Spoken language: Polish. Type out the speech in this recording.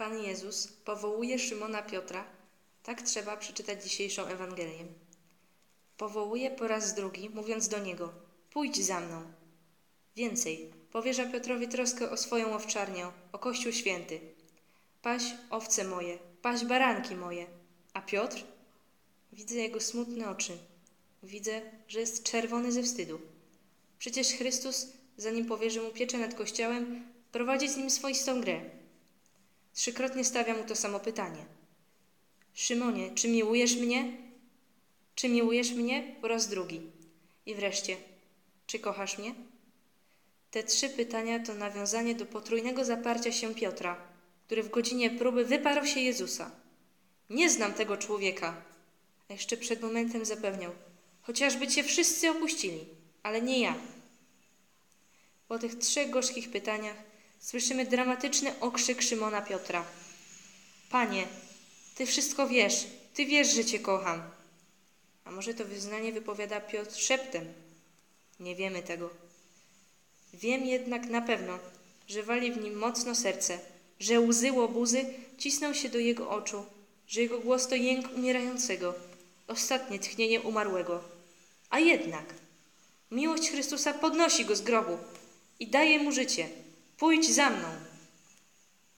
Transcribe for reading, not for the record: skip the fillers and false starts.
Pan Jezus powołuje Szymona Piotra, tak trzeba przeczytać dzisiejszą Ewangelię. Powołuje po raz drugi, mówiąc do niego: pójdź za mną. Więcej, powierza Piotrowi troskę o swoją owczarnię, o Kościół Święty. Paś owce moje, paś baranki moje. A Piotr? Widzę jego smutne oczy. Widzę, że jest czerwony ze wstydu. Przecież Chrystus, zanim powierzy mu pieczę nad Kościołem, prowadzi z nim swoistą grę. Trzykrotnie stawia mu to samo pytanie. Szymonie, czy miłujesz mnie? Czy miłujesz mnie? Po raz drugi. I wreszcie, czy kochasz mnie? Te trzy pytania to nawiązanie do potrójnego zaparcia się Piotra, który w godzinie próby wyparł się Jezusa. Nie znam tego człowieka. A jeszcze przed momentem zapewniał: chociażby cię wszyscy opuścili, ale nie ja. Po tych trzech gorzkich pytaniach słyszymy dramatyczny okrzyk Szymona Piotra. Panie, Ty wszystko wiesz, Ty wiesz, że Cię kocham. A może to wyznanie wypowiada Piotr szeptem? Nie wiemy tego. Wiem jednak na pewno, że wali w nim mocno serce, że łzy łobuzy cisną się do jego oczu, że jego głos to jęk umierającego, ostatnie tchnienie umarłego. A jednak miłość Chrystusa podnosi go z grobu i daje mu życie. Pójdź za mną.